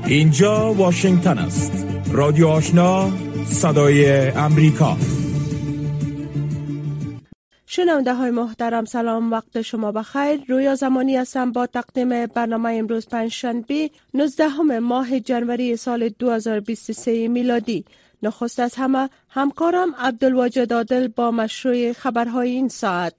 اینجا واشنگتن است. رادیو آشنا، صدای امریکا. شنونده های محترم سلام، وقت شما بخیر. رویا زمانی هستم با تقدیم برنامه امروز پنجشنبه 19 ماه جنوری سال 2023 میلادی. نخست از همه همکارم عبدالواجد عادل با مشروع خبرهای این ساعت.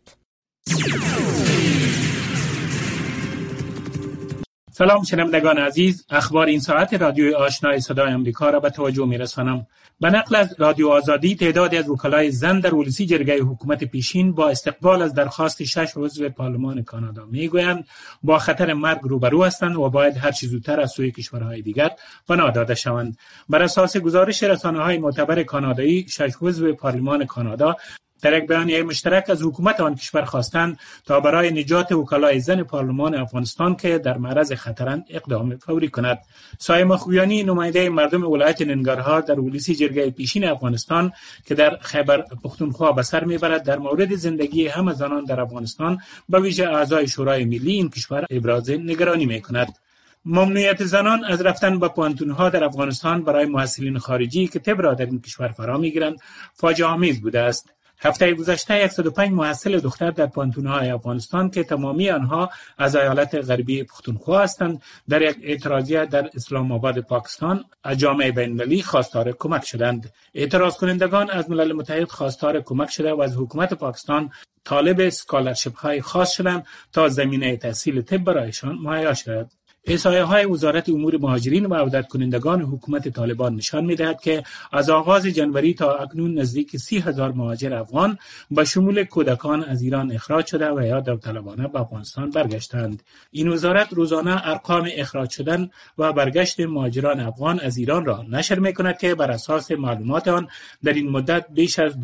سلام شنوندگان عزیز، اخبار این ساعت رادیوی آشنای صدای امریکا را به توجه می‌رسانم. به نقل از رادیو آزادی، تعدادی از وکلای زن در ولسی جرگه حکومت پیشین با استقبال از درخواست 6 عضو پارلمان کانادا میگویند با خطر مرگ روبرو هستند و باید هر چه زودتر از سوی کشورهای دیگر پناه داده شوند. بر اساس گزارش رسانه‌های معتبر کانادایی، 6 عضو پارلمان کانادا در یک بیانیه مشترک از حکومت آن کشور خواستند تا برای نجات وکلای زن پارلمان افغانستان که در معرض خطرند اقدام فوری کند. سایما خویانی، نماینده مردم ولایت ننگرهار در ولسی جرگه پیشین افغانستان که در خیبر پختونخوا به سر میبرد، در مورد زندگی همه زنان در افغانستان به ویژه اعضای شورای ملی این کشور ابراز نگرانی میکند. ممنوعیت زنان از رفتن به پوانتون‌ها در افغانستان برای محصلین خارجی که طب را در این کشور فرا میگیرند فاجعه آمیز بوده است. هفته گذشته 105 محصل دختر در پوانتون‌های افغانستان که تمامی آنها از ایالت غربی پختونخوا هستند، در یک اعتراضیه در اسلام آباد پاکستان از جامعه بین‌المللی خواستار کمک شدند. اعتراض کنندگان از ملل متحد خواستار کمک شده و از حکومت پاکستان طالب اسکالرشیپ‌های خاص شدند تا زمینه تحصیل طب برایشان مهیا شود. احصایه‌های وزارت امور مهاجرین و عودت کنندگان حکومت طالبان نشان می‌دهد که از آغاز جنوری تا اکنون نزدیک 30,000 مهاجر افغان به شمول کودکان از ایران اخراج شده و یا داوطلبانه به افغانستان برگشتند. این وزارت روزانه ارقام اخراج شدن و برگشت مهاجران افغان از ایران را نشر می‌کند که بر اساس معلومات آن در این مدت بیش از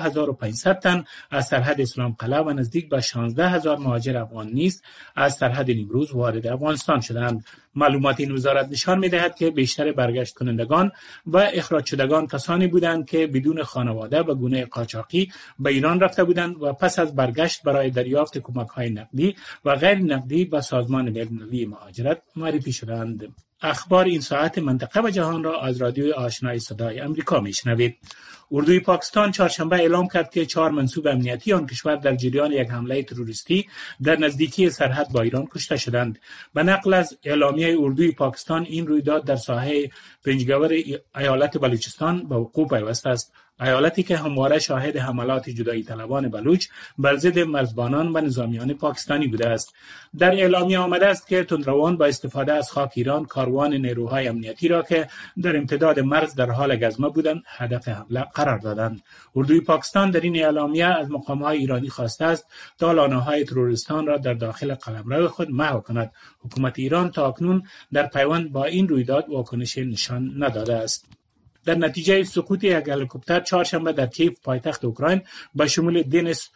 12500 تن از سرحد اسلام قلعه و نزدیک به 16000 مهاجر افغان نیز از سرحد نیمروز وارد افغانستان شدند. معلومات این وزارت نشان می‌دهد که بیشتر برگشت کنندگان و اخراج شدگان کسانی بودند که بدون خانواده به گونه قاچاقی به ایران رفته بودند و پس از برگشت برای دریافت کمک‌های نقدی و غیر نقدی به سازمان بین‌المللی مهاجرت معرفی شدند. اخبار این ساعت منطقه و جهان را از رادیوی آشنای صدای امریکا میشنوید. اردوی پاکستان چهارشنبه اعلام کرد که 4 منصوب امنیتی آن کشور در جریان یک حمله تروریستی در نزدیکی سرحد با ایران کشته شدند. به نقل از اعلامیه اردوی پاکستان، این رویداد در ساحه پنجگور ایالت بلوچستان به وقوع پیوسته است. ایالتی که همواره شاهد حملات جدایی طلبان بلوچ بر ضد مرزبانان و نظامیان پاکستانی بوده است. در اعلامیه آمده است که تندروان با استفاده از خاک ایران کاروان نیروهای امنیتی را که در امتداد مرز در حال گزمه بودند هدف حمله قرار دادند. اردوی پاکستان در این اعلامیه از مقام‌های ایرانی خواسته است تا لانه‌های تروریستان را در داخل قلمرو خود محو کند. حکومت ایران تا اکنون در پیوند با این رویداد واکنش نشان نداده است. در نتیجه سقوط یک هلیکوپتر چهارشنبه در کیف پایتخت اوکراین به شمول دنیس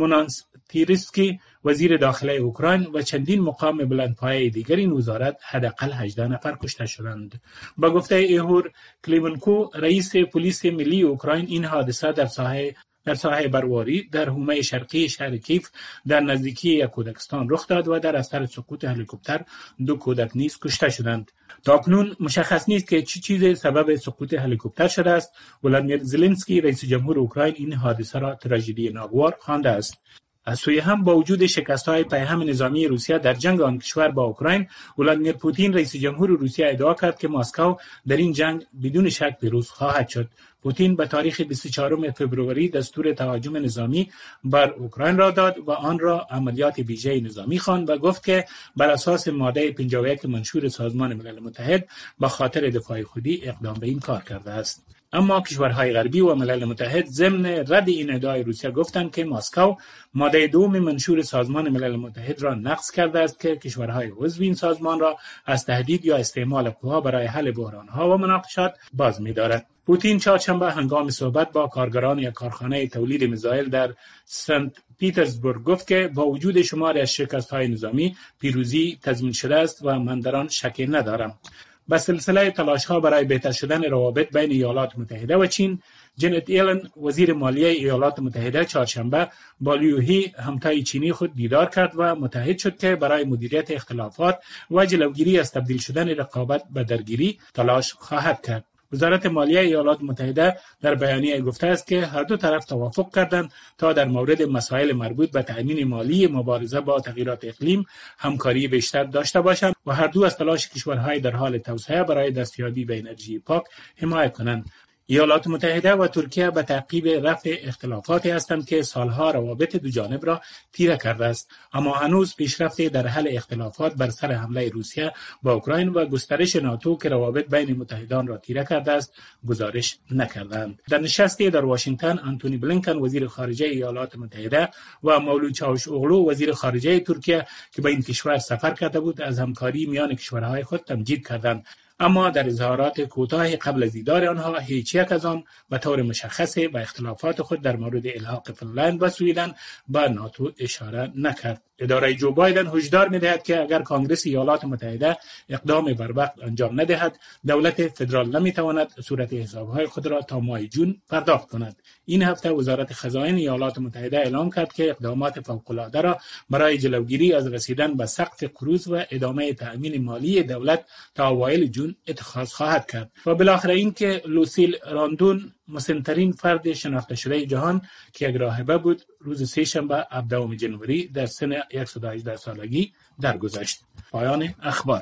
مونانستیرسکی وزیر داخله اوکراین و چندین مقام بلندپایه دیگر این وزارت حداقل 18 نفر کشته شدند. با گفته ایهور کلیمنکو، رئیس پلیس ملی اوکراین، این حادثه در ساحه برواری در حومه شرقی شهر کیف در نزدیکی یک کودکستان رخ داد و در اثر سقوط هلیکوپتر 2 کودک نیز کشته شدند. تاکنون مشخص نیست که چه چیزی سبب سقوط هلیکوپتر شده است. ولادیمیر زلنسکی رئیس جمهور اوکراین این حادثه را تراژدی ناگوار خوانده است. از سوی هم با وجود شکست‌های پیهم نظامی روسیه در جنگ آن کشور با اوکراین، ولادیمیر پوتین رئیس جمهور روسیه ادعا کرد که مسکو در این جنگ بدون شک پیروز خواهد شد. پوتین به تاریخ 24 فوریه دستور تهاجم نظامی بر اوکراین را داد و آن را عملیات ویژه نظامی خواند و گفت که بر اساس ماده 51 منشور سازمان ملل متحد به خاطر دفاع خودی اقدام به این کار کرده است. اما کشورهای غربی و ملل متحد ضمن رد این ادعای روسیه گفتند که مسکو ماده 2 منشور سازمان ملل متحد را نقض کرده است که کشورهای عضو این سازمان را از تهدید یا استعمال قوا برای حل بحران‌ها و مناقشات باز می‌دارد. پوتین چهارشنبه هنگام صحبت با کارگران یک کارخانه تولید میزایل در سنت پیترزبورگ گفت که با وجود شماری از شکست‌های نظامی پیروزی تضمین شده است و من در آن شکی ندارم. به سلسله تلاش‌ها برای بهتر شدن روابط بین ایالات متحده و چین، جنت یلن وزیر مالیه ایالات متحده چهارشنبه با لیو هی همتای چینی خود دیدار کرد و متحد شد که برای مدیریت اختلافات و جلوگیری از تبدیل شدن رقابت به درگیری تلاش خواهد کرد. وزارت مالیه ایالات متحده در بیانیه گفته است که هر دو طرف توافق کردند تا در مورد مسائل مربوط به تأمین مالی مبارزه با تغییرات اقلیم همکاری بیشتر داشته باشند و هر دو از تلاش کشورهای در حال توسعه برای دستیابی به انرژی پاک حمایت کنند. ایالات متحده و ترکیه به تعقیب رفع اختلافاتی هستند که سالها روابط دو جانب را تیره کرده است، اما هنوز پیشرفتی در حل اختلافات بر سر حمله روسیه با اوکراین و گسترش ناتو که روابط بین متحدان را تیره کرده است گزارش نکردند. در نشستی در واشنگتن، آنتونی بلینکن وزیر خارجه ایالات متحده و مولود چاوشئوغلو وزیر خارجه ترکیه که به این کشور سفر کرده بود از همکاری میان کشورهای خود تمجید کردند، اما در اظهارات کوتاه قبل از دیدار آنها هیچ یک از آن به طور مشخص به اختلافات خود در مورد الحاق فنلند و سویدن به ناتو اشاره نکرد. اداره جو بایدن هشدار می‌دهد که اگر کانگرس ایالات متحده اقدام بروقت انجام ندهد، دولت فدرال نمی‌تواند صورت حساب‌های خود را تا ماه جون پرداخت کند. این هفته وزارت خزائن ایالات متحده اعلام کرد که اقدامات فوق‌العاده را برای جلوگیری از رسیدن به سقف قروض و ادامه تأمین مالی دولت تا اوایل جون اتخاذ خواهد کرد. و بالاخره اینکه لوسیل راندون مسن‌ترین فرد شناخته شده جهان که یک راهبه بود، روز سه‌شنبه 17 جنوری در سن 118 سالگی درگذشت. پایان اخبار.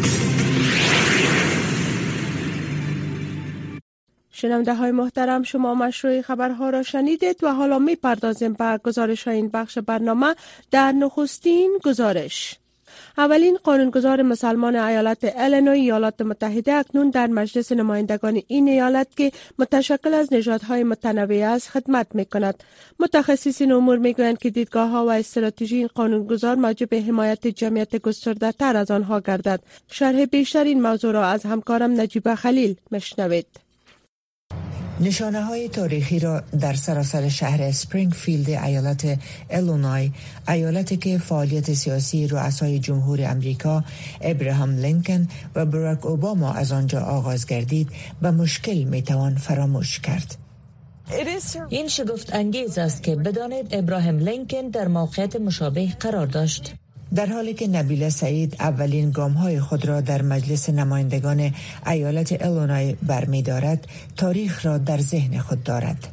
شنونده های محترم، شما مشروع خبرها را شنیدید و حالا می پردازیم به گزارش های این بخش برنامه. در نخستین گزارش، اولین قانونگذار مسلمان ایالت ایلینوی ایالات متحده اکنون در مجلس نمایندگان این ایالت که متشکل از نژادهای متنوع است خدمت می کند. متخصصین امور می گویند که دیدگاه ها و استراتژی این قانونگذار موجب حمایت جمعیت گسترده تر از آنها گردد. شرح بیشتر این موضوع را از همکارم نجیبه خلیل مشنوید. نشانه های تاریخی را در سراسر شهر اسپرینگفیلد ایالت ایلینوی، ایالتی که فعالیت سیاسی رؤسای جمهور امریکا ابراهام لینکن و باراک اوباما از آنجا آغاز گردید، به مشکل میتوان فراموش کرد. این شگفت انگیز است که بدانید ابراهام لینکن در موقعیت مشابه قرار داشت. در حالی که نبیله سعید اولین گام‌های خود را در مجلس نمایندگان ایالت ایلینوی برمی‌دارد، تاریخ را در ذهن خود دارد.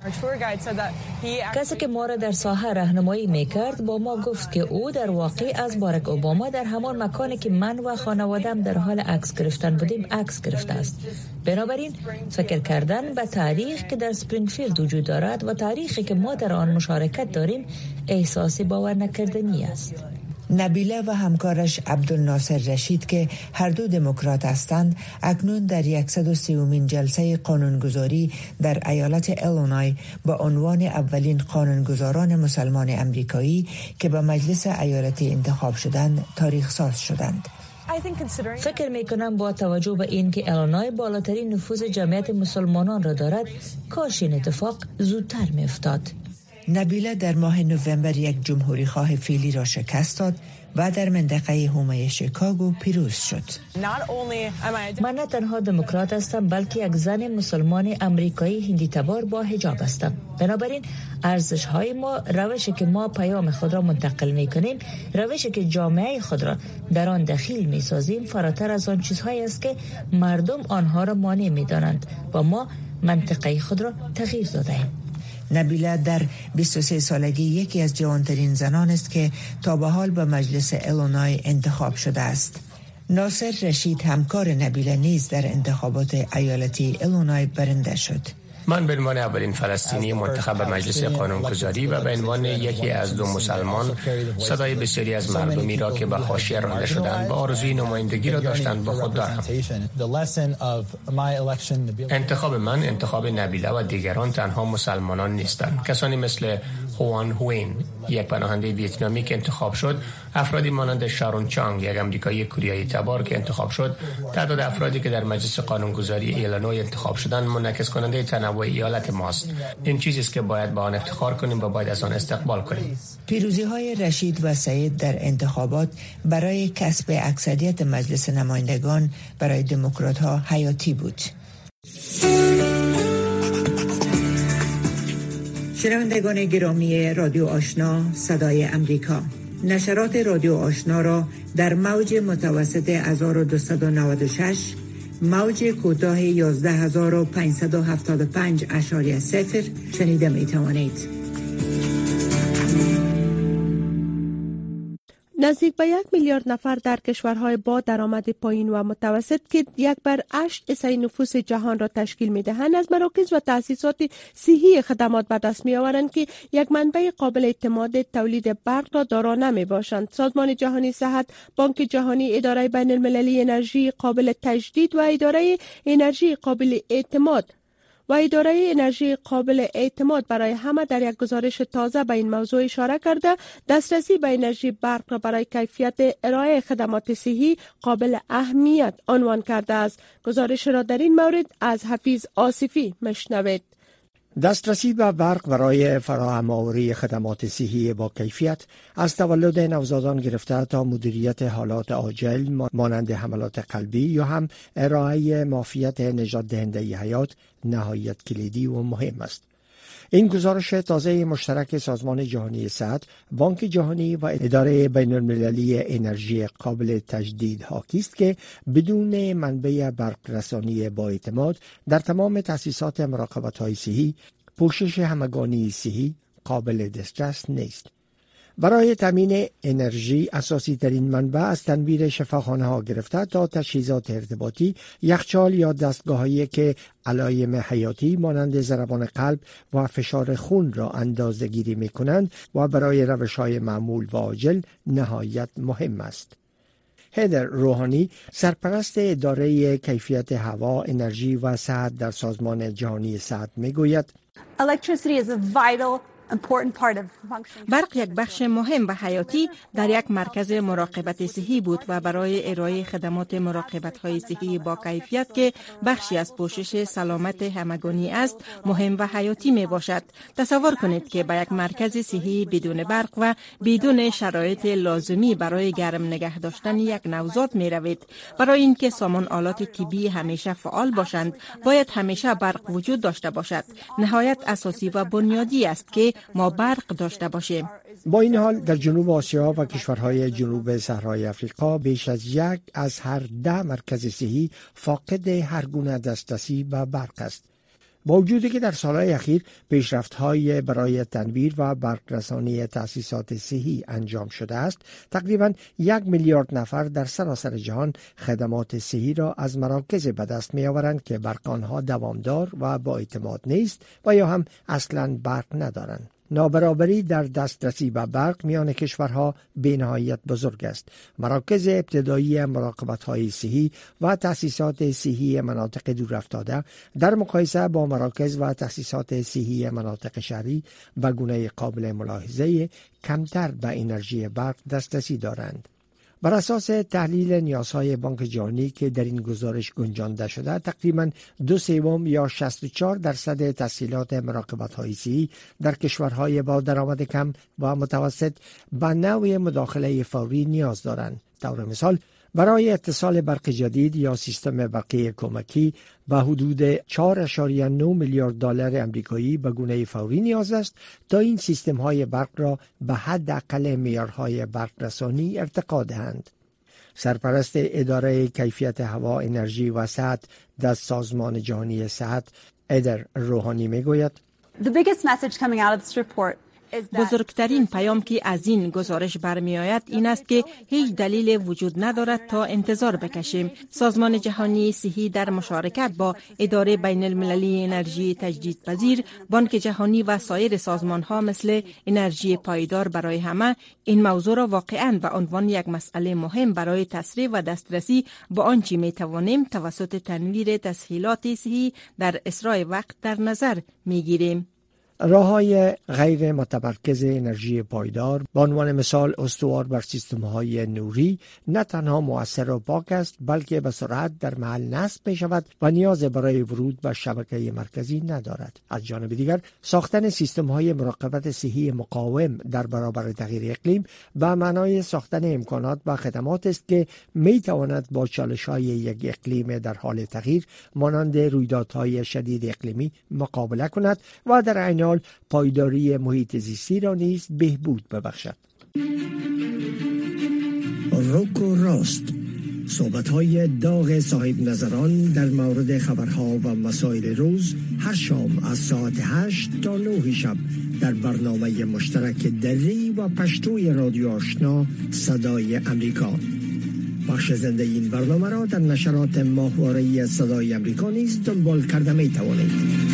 کسی که ما را در ساحه راهنمایی می‌کرد با ما گفت که او در واقع از باراک اوباما در همان مکانی که من و خانواده‌ام در حال عکس گرفتن بودیم عکس گرفته است. بنابراین فکر کردن به تاریخ که در اسپرینگفیلد وجود دارد و تاریخی که ما در آن مشارکت داریم احساس باور نکردنی است. نبیله و همکارش عبدالناصر رشید که هر دو دموکرات هستند، اکنون در 130مین جلسه قانونگذاری در ایالت ایلینوی با عنوان اولین قانونگذاران مسلمان امریکایی که به مجلس ایالتی انتخاب شدند تاریخ ساز شدند. فکر میکنم با توجه به این که ایلینوی بالاترین نفوذ جمعیت مسلمانان را دارد، کاش این اتفاق زودتر میافتاد. نبیله در ماه نوامبر یک جمهوری خواه فعلی را شکست داد و در منطقه حومه شیکاگو پیروز شد. من نه تنها دموکرات هستم بلکه یک زن مسلمان امریکایی هندی تبار با حجاب هستم. بنابراین ارزش های ما، روشی که ما پیام خود را منتقل می کنیم، روشی که جامعه خود را در آن دخیل می سازیم، فراتر از آن چیزهایی است که مردم آنها را مانع می دانند و ما منطقه خود را تغییر داده ایم. نبیله در 23 سالگی یکی از جوانترین زنان است که تا به حال به مجلس ایلینوی انتخاب شده است. ناصر رشید همکار نبیله نیز در انتخابات ایالتی ایلینوی برنده شد. من به عنوان اولین فلسطینی منتخب به مجلس قانونگذاری و به عنوان یکی از دو مسلمان صدای بسیاری از مردمی را که به حاشیه رانده شدند و آرزوی نمایندگی را داشتند با خود دارم. انتخاب من، انتخاب نبیله و دیگران تنها مسلمانان نیستند. کسانی مثل هوان هوین، یک پناهنده ویتنامی که انتخاب شد، افرادی مانند شارون چانگ، یک آمریکایی کوریایی تبار که انتخاب شد، تعداد افرادی که در مجلس قانونگذاری ایلینوی انتخاب شدند منعکس کننده تنوع ایالت ماست. این چیزی است که باید با آن افتخار کنیم و باید از آن استقبال کنیم. پیروزی‌های رشید و سعید در انتخابات برای کسب اکثریت مجلس نمایندگان برای دموکرات‌ها حیاتی بود. شنوندگان گرامی رادیو آشنا صدای امریکا، نشرات رادیو آشنا را در موج متوسط 1296، موج کوتاه 11575.0 شنیده می توانید. نزدیک به 1 میلیارد نفر در کشورهای با درآمد پایین و متوسط که 1/8 نفوس جهان را تشکیل می دهند از مراکز و تأسیسات صحی خدمات به دست می آورند که یک منبع قابل اعتماد تولید برق را دارا نمی باشند. سازمان جهانی صحت، بانک جهانی، اداره بین المللی انرژی قابل تجدید و اداره انرژی قابل اعتماد برای همه در یک گزارش تازه به این موضوع اشاره کرده دسترسی به انرژی برق را برای کیفیت ارائه خدمات صحی قابل اهمیت عنوان کرده است. گزارش را در این مورد از حفیظ آصفی مشنوید. دسترسی به برق برای فراهم آوری خدمات صحی با کیفیت از تولد نوزادان گرفته تا مدیریت حالات عاجل مانند حملات قلبی یا هم ارائه معافیت نجات دهنده حیات نهایت کلیدی و مهم است. این گزارش تازه مشترک سازمان جهانی صحت، بانک جهانی و اداره بین المللی انرژی قابل تجدید حاکی است که بدون منبع برق رسانی با اعتماد در تمام تأسیسات مراقبت‌های صحی، پوشش همگانی صحی قابل دسترس نیست. برای تامین انرژی اساسی ترین منبع از تنویر شفاخانه ها گرفته تا تجهیزات ارتباطی، یخچال یا دستگاه‌هایی که علایم حیاتی مانند ضربان قلب و فشار خون را اندازه‌گیری می‌کنند و برای روش‌های معمول و عاجل نهایت مهم است. هدر روحانی، سرپرست اداره کیفیت هوا، انرژی و صحت در سازمان جهانی صحت می‌گوید: برق یک بخش مهم و حیاتی در یک مرکز مراقبت صحی بود و برای ارائه خدمات مراقبت‌های صحی با کیفیت که بخشی از پوشش سلامت همگانی است مهم و حیاتی می باشد. تصور کنید که به یک مرکز صحی بدون برق و بدون شرایط لازمی برای گرم نگه داشتن یک نوزاد می روید. برای اینکه سامان آلات طبی همیشه فعال باشند باید همیشه برق وجود داشته باشد. نهایت اساسی و بنیادی است که ما برق داشته باشیم. با این حال در جنوب آسیا و کشورهای جنوب صحرای آفریقا بیش از 1 از هر 10 مرکز صحی فاقد هر گونه دسترسی به برق است. با وجودی که در سالهای اخیر پیشرفت‌های برای تنویر و برقرسانی تأسیسات صحی انجام شده است، تقریباً 1 میلیارد نفر در سراسر جهان خدمات صحی را از مراکز به دست می‌آورند که برق آنها دوامدار و با اعتماد نیست و یا هم اصلاً برق ندارند. نابرابری در دسترسی به برق میان کشورها بی‌نهایت بزرگ است. مراکز ابتدایی مراقبت‌های صحی و تأسیسات صحی مناطق دورافتاده در مقایسه با مراکز و تأسیسات صحی مناطق شهری به گونه قابل ملاحظه کمتر به انرژی برق دسترسی دارند. بر اساس تحلیل نیازهای بانک جهانی که در این گزارش گنجانده شده، تقریباً 2/3 یا 64% تسهیلات مراقبت‌های صحی در کشورهای با درآمد کم و متوسط به نوع مداخله فوری نیاز دارند. طور مثال برای اتصال برق جدید یا سیستم برقی کمکی به حدود 4.9 میلیارد دلار آمریکایی به گونه فوری نیاز است تا این سیستم‌های برق را به حداقل معیارهای برق رسانی ارتقا دهند. سرپرست اداره کیفیت هوا، انرژی و صحت در سازمان جهانی صحت، ادر روحانی میگوید: بزرگترین پیام که از این گزارش برمی آید این است که هیچ دلیل وجود ندارد تا انتظار بکشیم. سازمان جهانی صحی در مشارکت با اداره بین المللی انرژی تجدیدپذیر، بانک جهانی و سایر سازمان ها مثل انرژی پایدار برای همه این موضوع را واقعاً به عنوان یک مسئله مهم برای تسریع و دسترسی به آنچه می توانیم توسط تنویر تسهیلات صحی در اسرع وقت در نظر می گیریم. راه‌های غیر متمرکز انرژی پایدار به عنوان مثال استوار بر سیستم‌های نوری نه تنها مؤثر و پاک است بلکه به سرعت در محل نصب می‌شود و نیاز برای ورود به شبکه مرکزی ندارد. از جانب دیگر ساختن سیستم‌های مراقبت صحی مقاوم در برابر تغییر اقلیم به معنای ساختن امکانات و خدمات است که می‌تواند با چالش‌های یک اقلیم در حال تغییر مانند رویدادهای شدید اقلیمی مقابله کند و در عین حال پایداری محیط زیستی را نیز بهبود ببخشد. روک و راست، صحبت‌های داغ صاحب نظران در مورد خبرها و مسائل روز هر شام از ساعت 8 تا 9 شب در برنامه مشترک دری و پشتوی رادیو آشنا صدای امریکا. بخش زنده این برنامه را در نشرات ماهواره‌ای صدای امریکا نیز دنبال کرده می توانید.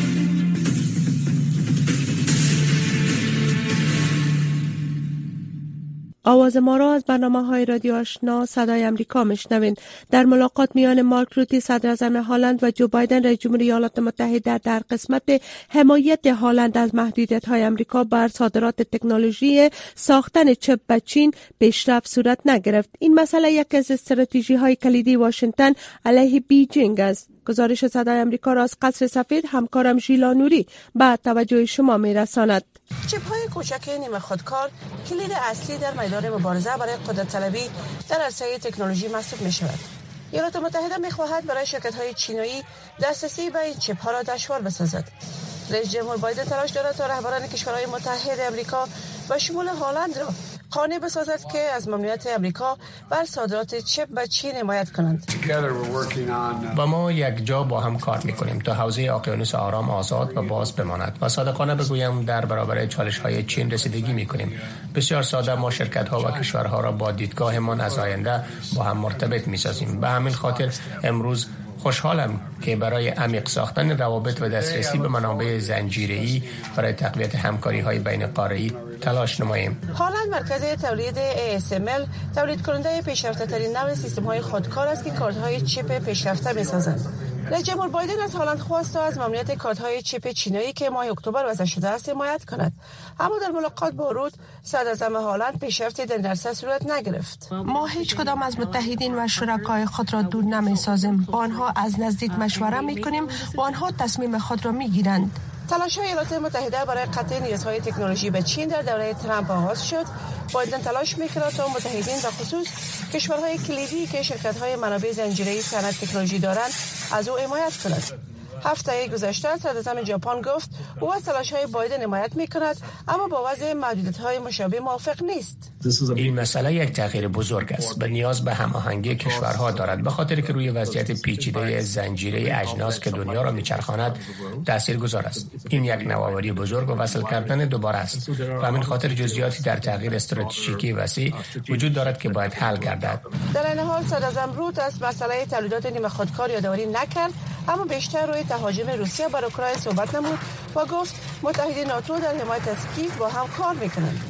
آواز ما را از برنامه‌های رادیو آشنا صدای امریکا میشنوین. در ملاقات میان مارک روتی صدر اعظم هلند و جو بایدن رئیس جمهوری ایالات متحده در قسمت حمایت هلند از محدودیت‌های امریکا بر صادرات تکنولوژی ساختن چپ به چین پیشرفت صورت نگرفت. این مسئله یکی از استراتژی‌های کلیدی واشنگتن علیه بیجینگ است. گزارش صدای امریکا را از قصر سفید همکارم ژیلا نوری به توجه شما میرساند. چپ‌های کوچک نیمه خودکار کلید اصلی در میدان مبارزه برای قدرت طلبی در عرصه تکنولوژی محسوب می‌شود. ایالات متحده می‌خواهد برای شرکت‌های چینی دسترسی به این چپ‌ها را دشوار بسازد. رئیس جمهور بایدن تلاش دارد تا رهبران کشورهای متحد آمریکا و شمول هلند را قانع بسازد که از ممنوعیت امریکا بر صادرات چپ به چین حمایت کنند. با ما یک جا با هم کار میکنیم تا حوزه اقیانوس آرام آزاد و باز بماند و صادقانه بگویم در برابر چالش‌های چین رسیدگی میکنیم. بسیار ساده ما شرکت‌ها و کشورها را با دیدگاهمان از آینده با هم مرتبط میسازیم. به همین خاطر امروز خوشحالم که برای عمیق ساختن روابط و دسترسی به منابع زنجیره‌ای برای تقویت همکاری‌های بین قاره‌ای تلاش نماییم. هلند مرکز تولید ASML تولید کننده پیشرفته‌ترین نوع سیستم‌های خودکار است که کارت‌های چپ پیشرفته می‌سازند. رئیس جمهور بایدن از هلند خواست تا از ممنوعیت کارت‌های چپ چینایی که ماه اکتبر وضع شده است حمایت کند. اما در ملاقات با رود صدر اعظم هلند پیشرفتی در درصد صورت نگرفت. ما هیچ کدام از متحدین و شرکای خود را دور نمی‌سازیم. با آنها از نزدیک مشوره می‌کنیم و آنها تصمیم خود را می‌گیرند. تلاش‌های ایالات متحده برای قطع نیازهای تکنولوژی به چین در دوره ترامپ آغاز شد. بایدن تلاش می‌کند تا متحدین و خصوص کشورهای کلیدی که شرکت‌های منابع زنجیره‌ای صنعت تکنولوژی دارند از او حمایت کند. هفته گذشته صدر اعظم ژاپن گفت او از تلاش‌های بایدن حمایت می‌کند اما با وضع محدودیت‌های مشابه موافق نیست. این مسئله یک تغییر بزرگ است و نیاز به هماهنگی کشورها دارد، به خاطر که روی وضعیت پیچیده زنجیره اجناس که دنیا را میچرخاند تاثیرگذار است. این یک نوآوری بزرگ و وصل کردن دوباره است و همین خاطر جزئیاتی در تغییر استراتژیکی وسیع وجود دارد که باید حل گردد. در این حال صدر اعظم رود از مسئله تولیدات نیمه خودکار یادآوری نکرد، اما بیشتر روی تهاجم روسیه بر اوکراین صحبت نمود و گفت متحدین ناتو در حمایت از کیف با هم کار میکنند.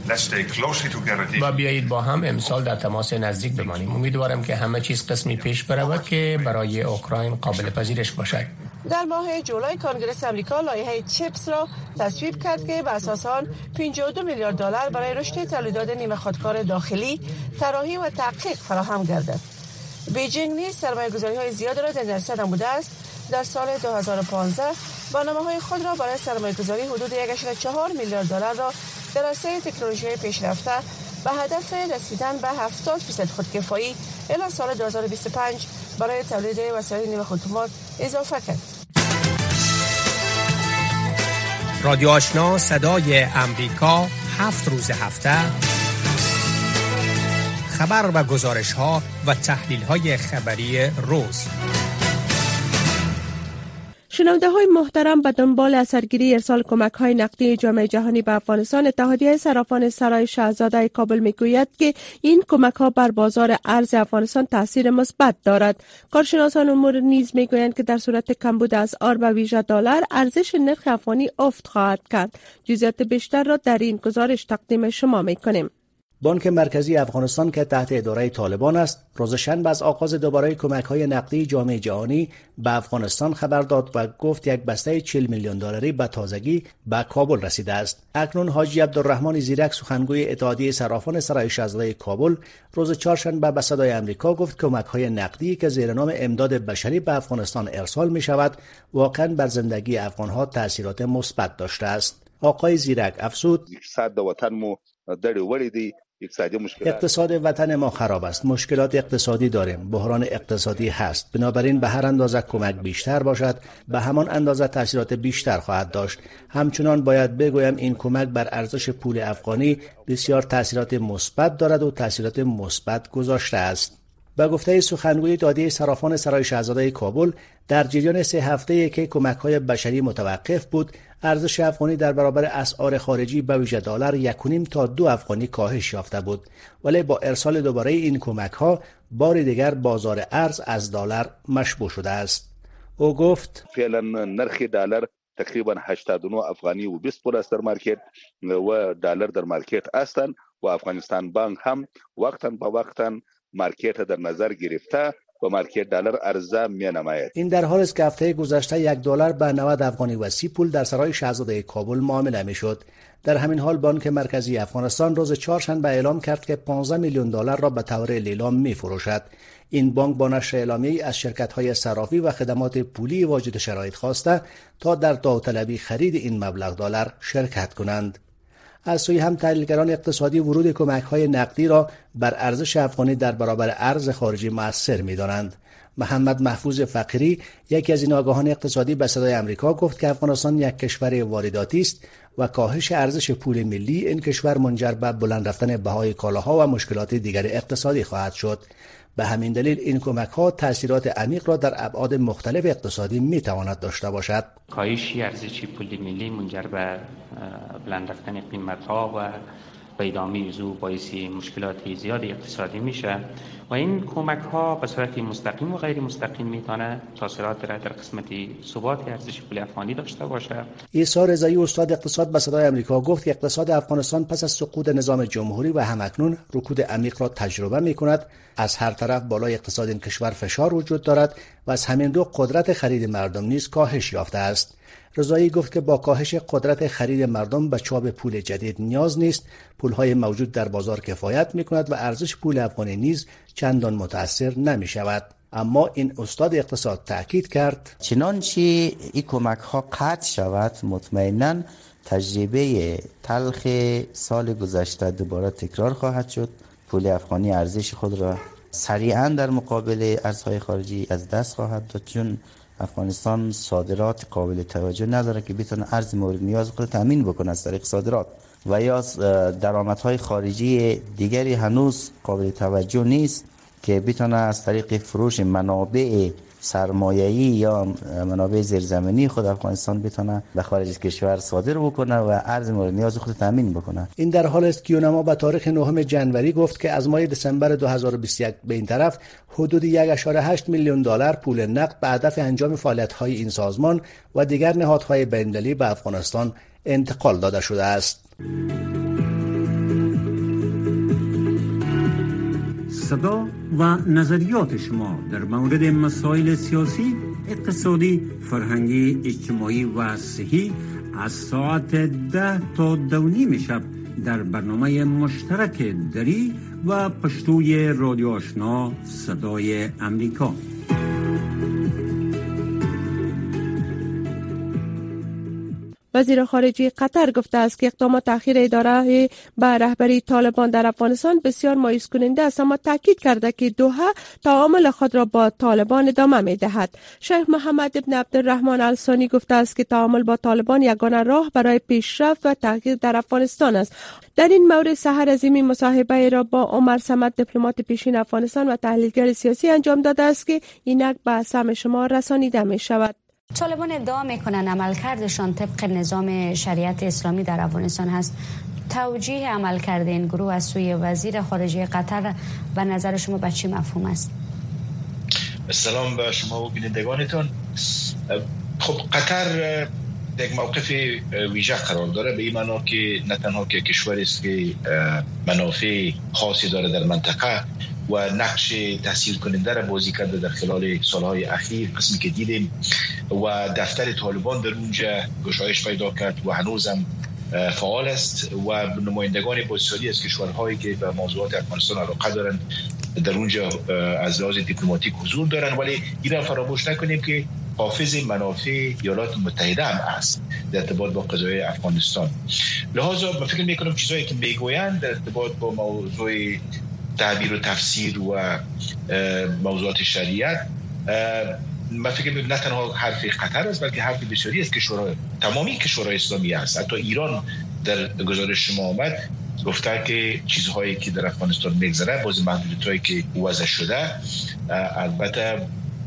و بیایید با هم امسال در تماس نزدیک بمانیم. امیدوارم که همه چیز قسمی پیش برود که برای اوکراین قابل پذیرش باشد. در ماه جولای کنگره آمریکا لایحه چپس را تصویب کرد که به اساس آن 52 میلیارد دلار برای رشد تولیدات نیمه خودکار داخلی، طراحی و تحقیق فراهم گردد. بیجینگ نیز سرمایه‌گذاری‌های زیاد را در درصد نموده است. در سال 2015 برنامه‌های خود را برای سرمایه‌گذاری حدود 1.4 میلیارد دلار را در عرصه تکنولوژی پیشرفته به هدف رسیدن به 70% خودکفایی الی سال 2025 برای تولید وسایل نیمه اتومات اضافه کرد. رادیو آشنا صدای امریکا 7 روز هفته خبر و گزارش‌ها و تحلیل‌های خبری روز. شنونده های محترم، به دنبال اثرگیری ارسال کمک های نقدی جامعه جهانی به افغانستان، اتحادیه صرافان سرای شاهزاده کابل میگوید که این کمک ها بر بازار ارز افغانستان تاثیر مثبت دارد. کارشناسان امور نیز میگویند که در صورت کمبود اسعار به ویژه دلار، ارزش نرخ افغانی افت خواهد کرد. جزئیات بیشتر را در این گزارش تقدیم شما میکنیم. بانک مرکزی افغانستان که تحت اداره طالبان است، روز شنبه از آغاز دوباره کمک‌های نقدی جامعه جهانی به افغانستان خبر داد و گفت یک بسته 40 میلیون دلاری به تازگی به کابل رسیده است. اکنون حاجی عبدالرحمن زیرک سخنگوی اتحادیه صرافان سرای شاهزاده کابل روز چهارشنبه به صدای آمریکا گفت کمک‌های نقدی که زیر نام امداد بشری به افغانستان ارسال می‌شود واقعاً بر زندگی افغان‌ها تأثیرات مثبت داشته است. آقای زیرک افزود: اقتصاد وطن مو دړې وړې دي. اقتصاد وطن ما خراب است. مشکلات اقتصادی داریم. بحران اقتصادی هست. بنابراین به هر اندازه کمک بیشتر باشد به همان اندازه تاثیرات بیشتر خواهد داشت. همچنان باید بگویم این کمک بر ارزش پول افغانی بسیار تاثیرات مثبت دارد و تاثیرات مثبت گذاشته است. به گفته سخنگوی اتحادیه صرافان سرای شاهزاده کابل، در جریان 3 هفته‌ای که کمک‌های بشری متوقف بود، ارزش افغانی در برابر اسعار خارجی به ویژه دلار 1.5 تا 2 افغانی کاهش یافته بود، ولی با ارسال دوباره این کمک‌ها بار دیگر بازار ارز از دلار مشبوع شده است. او گفت: فعلا نرخ دلار تقریبا 89 افغانی و 20 پول است در مارکت و دلار در مارکت هستند و افغانستان بانک هم وقتاً به وقتاً مارکت در نظر گرفته و مارکت دلار عرضه می نماید. این در حالی است که هفته گذشته 1 دلار به 90 افغانی و 30 پول در سرای شاهزاده کابل معامله می شد. در همین حال بانک مرکزی افغانستان روز چهارشنبه اعلام کرد که 15 میلیون دلار را به طور لیلام می فروشد. این بانک با نشر اعلامیه‌ای از شرکت‌های صرافی و خدمات پولی واجد شرایط خواسته تا در داوطلبی خرید این مبلغ دلار شرکت کنند. از سوی هم تحلیلگران اقتصادی ورود کمک‌های نقدی را بر ارزش افغانی در برابر ارز خارجی مؤثر می‌دانند. محمد محفوظ فقیری، یکی از این آگاهان اقتصادی، به صدای آمریکا گفت که افغانستان یک کشور وارداتی است و کاهش ارزش پول ملی این کشور منجر به بلند رفتن بهای کالاها و مشکلات دیگر اقتصادی خواهد شد. به همین دلیل این کمک‌ها تأثیرات عمیق را در ابعاد مختلف اقتصادی می‌تواند داشته باشد. کاهش ارزش پول ملی منجر به بلند رفتن قیمت‌ها و به ادامه ذو باعث مشکلات زیاد اقتصادی میشه و این کمک‌ها به صورت مستقیم و غیر مستقیم میتونه تاثیرات را در قسمت ثبات ارزش پول افغانی داشته باشه. عیسی رضایی، استاد اقتصاد، به صدای آمریکا گفت که اقتصاد افغانستان پس از سقوط نظام جمهوری و همکنون رکود عمیق را تجربه می‌کند. از هر طرف بالای اقتصاد این کشور فشار وجود دارد و از همین رو قدرت خرید مردم نیز کاهش یافته است. رضایی گفت که با کاهش قدرت خرید مردم به چاپ پول جدید نیاز نیست. پولهای موجود در بازار کفایت می‌کند و ارزش پول افغانی نیز چندان متأثر نمی‌شود. اما این استاد اقتصاد تأکید کرد: چنانچه این کمک‌ها قطع شود، مطمئناً تجربه تلخ سال گذشته دوباره تکرار خواهد شد. پول افغانی ارزش خود را سریعاً در مقابل ارزهای خارجی از دست خواهد داد، چون افغانستان صادرات قابل توجه نداره که بتونه ارز مورد نیاز خود تامین بکنه از طریق صادرات و یا درآمدهای خارجی دیگری هنوز قابل توجه نیست که بتونه از طریق فروش منابع سرمایه‌ای یا منابع زیرزمینی خود افغانستان بتونه به خارج از کشور صادر بکنه و ارز مورد نیاز خود تامین بکنه. این در حال است که یونما به تاریخ 9 جنوری گفت که از ماه دسامبر 2021 به این طرف حدود 1.8 میلیون دلار پول نقد به هدف انجام فعالیت‌های این سازمان و دیگر نهادهای بین‌المللی به افغانستان انتقال داده شده است. صدا و نظریات شما در مورد مسائل سیاسی، اقتصادی، فرهنگی، اجتماعی و صحی از ساعت 10 تا 2:30 شب در برنامه مشترک دری و پشتوی رادیو آشنا صدای امریکا. وزیر خارجه قطر گفته است که اقدامات اخیر اداره به رهبری طالبان در افغانستان بسیار مایوس کننده است، اما تاکید کرده که دوحه تعامل خود را با طالبان ادامه می دهد. شیخ محمد ابن عبدالرحمن الثانی گفته است که تعامل با طالبان یگانه راه برای پیشرفت و تحقیق در افغانستان است. در این مورد سحر عظیمی مصاحبه را با عمر صمد، دیپلمات پیشین افغانستان و تحلیلگر سیاسی انجام داده است که اینک به سمع شما رسانیده می شود. طالبان ادعا میکنن عملکردشان طبق نظام شریعت اسلامی در افغانستان هست. توجیه عملکرد این گروه از سوی وزیر خارجه قطر به نظر شما به چه مفهوم است؟ سلام به شما و بینندگانتون. خب قطر یک موقف ویژه قرار داره، به این معنا که نه تنها که کشوری است که منافع خاصی داره در منطقه و نقش تحصیل کننده را بازی کرده در خلال سالهای اخیر، قسمی که دیدیم و دفتر طالبان در اونجا گشایش پیدا کرد و هنوزم فعال است و نمایندگان بسیاری از کشورهایی که به موضوعات افغانستان علاقه دارند در اونجا از لحاظ دیپلماتیک حضور دارند. ولی این را فراموش نکنیم که حافظ منافع ایالات متحده هم است در ارتباط با قضایای افغانستان. لذا من فکر میکنم چیزایی که میگویند در ارتباط با موضوع تعبیر و تفسیر و موضوعات شریعت، من فکر میکنم نه تنها حرف قطر است بلکه حرف بسیاری از کشورهای تمامی کشورهای اسلامی است. حتی ایران در گزارش شما آمد گفته که چیزهایی که در افغانستان میگذره باز محدودیتایی که وضع شده البته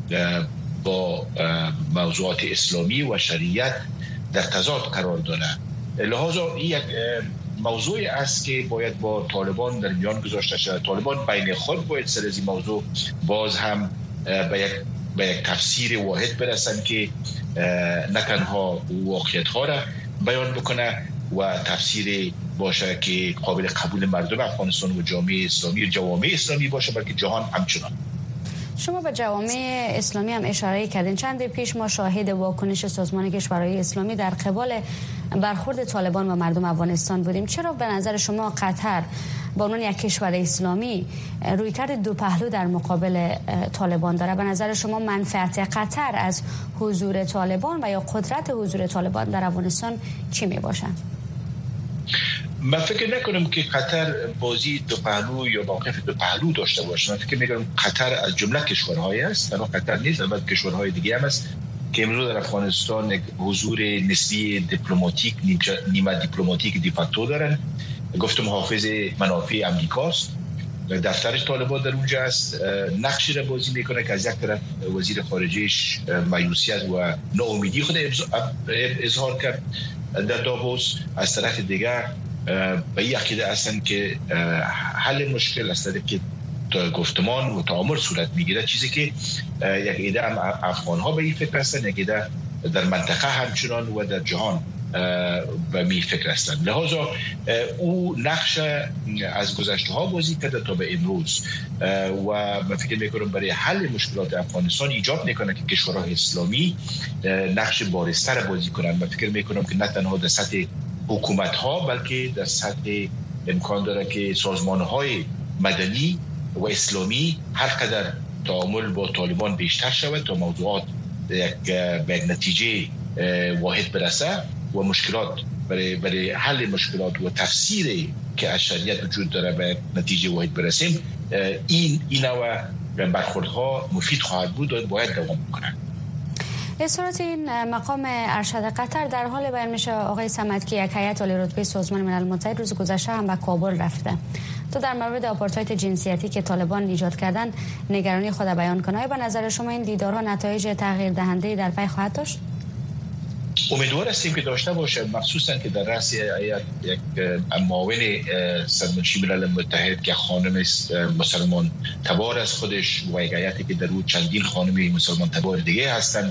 با موضوعات اسلامی و شریعت در تضاد قرار داره. لذا این یک موضوعی است که باید با طالبان در میان گذاشته شود. طالبان بین خود باید سر از این موضوع باز هم به یک تفسیر واحد برسن که نه تنها واقعیت ها را بیان بکنه و تفسیر باشه که قابل قبول مردم افغانستان و جامعه اسلامی باشه، بلکه جهان همچنان. شما به جوامع اسلامی هم اشاره کردین. چند پیش ما شاهد واکنش سازمان کشورهای اسلامی در قبال برخورد طالبان و مردم افغانستان بودیم. چرا به نظر شما قطر به عنوان یک کشور اسلامی رویکرد دو پهلو در مقابل طالبان داره؟ به نظر شما منفعت قطر از حضور طالبان و یا قدرت حضور طالبان در افغانستان چی می باشد؟ من فکر نکنم که قطر بازی دو پهلو یا موقف دو پهلو داشته باشه. من فکر میکنم قطر از جمله کشورهای است، تنها قطر نیست، البته کشورهای دیگه هم است که امروز در افغانستان یک حضور نسبی دیپلماتیک نیمه دیپلماتیک دیفاکتو دارن. گفتم حافظ منافع امریکاست، دفترش طالبان در اونجا است، نقشی را بازی میکنه که از یک طرف وزیر خارجهش مایوسیت و ناامیدی خود اظهار کرد در داووس، از طرف دیگر به این عقیده هستن که حل مشکل از طریق که گفتمان و تعامل صورت میگیره، چیزی که یک ایده هم افغان ها به این فکر هستن، یک ایده در منطقه همچنان و در جهان به می فکر هستن. لذا او نقش از گذشته ها بازی کرده تا به امروز و من فکر میکنم برای حل مشکلات افغانستان ایجاب میکنه که کشورهای اسلامی نقش بارزتر بازی کنند. من فکر میکنم که نه تنها در سطح حکومت ها بلکه در سطح امکان داره که سازمان های مدنی و اسلامی هر قدر تعامل با طالبان بیشتر شود تا موضوعات به یک نتیجه واحد برسه و مشکلات برای حل مشکلات و تفسیری که از شریعت وجود داره به نتیجه واحد برسیم، این نوع برخوردها مفید خواهد بود و باید دوام بکنند. اظهارات این مقام ارشد قطر در حال بیان میشه آقای صمد که یک هیئت عالی رتبه سازمان ملل متحد روز گذشته هم به کابل رفته. تو در مورد آپارتاید جنسیتی که طالبان ایجاد کردن نگرانی خود بیان کنه. به نظر شما این دیدارها نتایج تغییر دهنده در پی خواهد داشت؟ امیدوار هستیم که داشته باشه، مخصوصا که در رأس یک معاون سرمنشی ملل متحد که خانم مسلمان تبار از خودش و یک هیئتی که در اون چندین خانم مسلمان تبار دیگه هستن،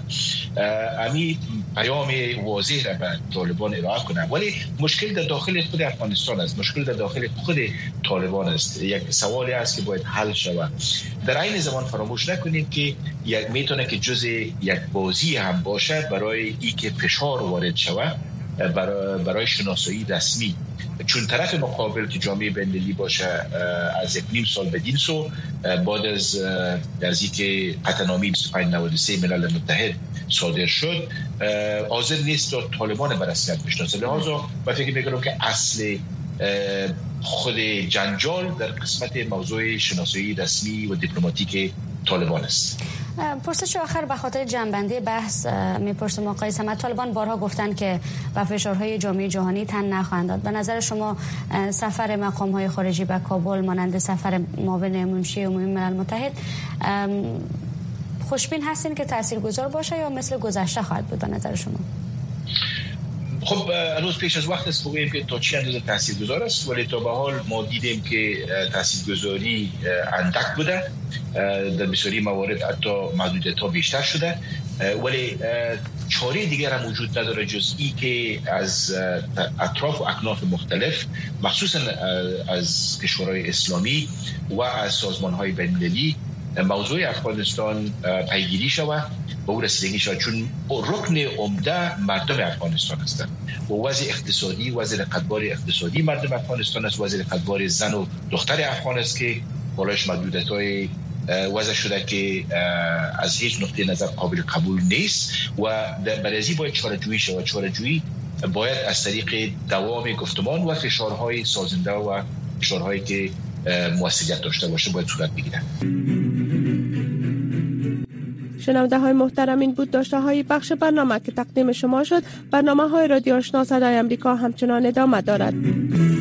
امی پیام واضح را به طالبان ارائه کنه. ولی مشکل در داخل خود افغانستان است، مشکل در داخل خود طالبان است، یک سوالی است که باید حل شود. در این زمان فراموش نکنیم که میتونه که جزء یک بازی هم باشه برای ای که فشار وارد شود برای شناسایی رسمی، چون طرف مقابل که جامعه بین‌المللی باشه از 1.5 سال بدین سو بعد از اینکه قطعنامه 2593 ملل متحد صادر شد حاضر نیست تا طالبان به رسمیت بشناسه. لذا من فکر می‌کنم که اصل خود جنجال در قسمت موضوع شناسایی رسمی و دیپلماتیک طالبان است. پرسش آخر به خاطر جنبندی بحث میپرسم آقای صمد. طالبان بارها گفتن که به فشارهای جامعه جهانی تن نخواهند داد. به نظر شما سفر مقام‌های خارجی به کابل مانند سفر معاون منشی عمومی ملل متحد خوشبین هستین که تاثیرگذار باشه یا مثل گذشته خواهد بود به نظر شما؟ خب هنوز پیش از وقت است بگوییم که تا چی اندازه تاثیرگذار است، ولی تا به حال ما دیدیم که تاثیرگذاری اندک بوده، در بسیاری موارد حتی محدودیت‌ها بیشتر شده، ولی چاره دیگر هم وجود نداره جز ای که از اطراف و اکناف مختلف مخصوصا از کشورهای اسلامی و از سازمانهای بین‌المللی موضوع افغانستان پیگیری شود و او رسیدگی شود، چون رکن عمده مردم افغانستان هستند و وضع اقتصادی، وضع رقابت اقتصادی مردم افغانستان است، وضع رقابت زن و دختر افغان است که بالایش محدودیت‌های وضع شده که از هیچ نقطه نظر قابل قبول نیست و برای ازی باید چاره‌جویی شود. چاره‌جویی باید از طریق دوام گفتمان و فشارهای سازنده و فشارهایی که موثریت داشته باشه باید صورت بگیرد. شنونده های محترم، این بود داشته های بخش برنامه که تقدیم شما شد. برنامه های رادیو آشنا صدای امریکا همچنان ادامه دارد.